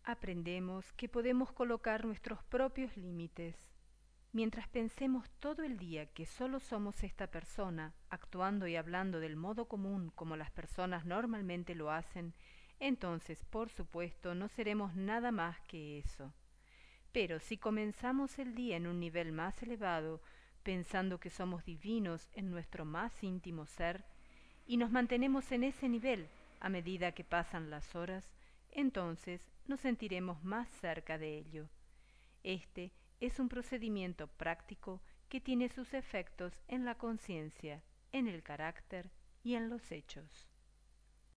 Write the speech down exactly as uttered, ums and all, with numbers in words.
Aprendemos que podemos colocar nuestros propios límites. Mientras pensemos todo el día que solo somos esta persona, actuando y hablando del modo común como las personas normalmente lo hacen, entonces, por supuesto, no seremos nada más que eso. Pero si comenzamos el día en un nivel más elevado, pensando que somos divinos en nuestro más íntimo ser, y nos mantenemos en ese nivel a medida que pasan las horas, entonces nos sentiremos más cerca de ello. Este es un procedimiento práctico que tiene sus efectos en la conciencia, en el carácter y en los hechos.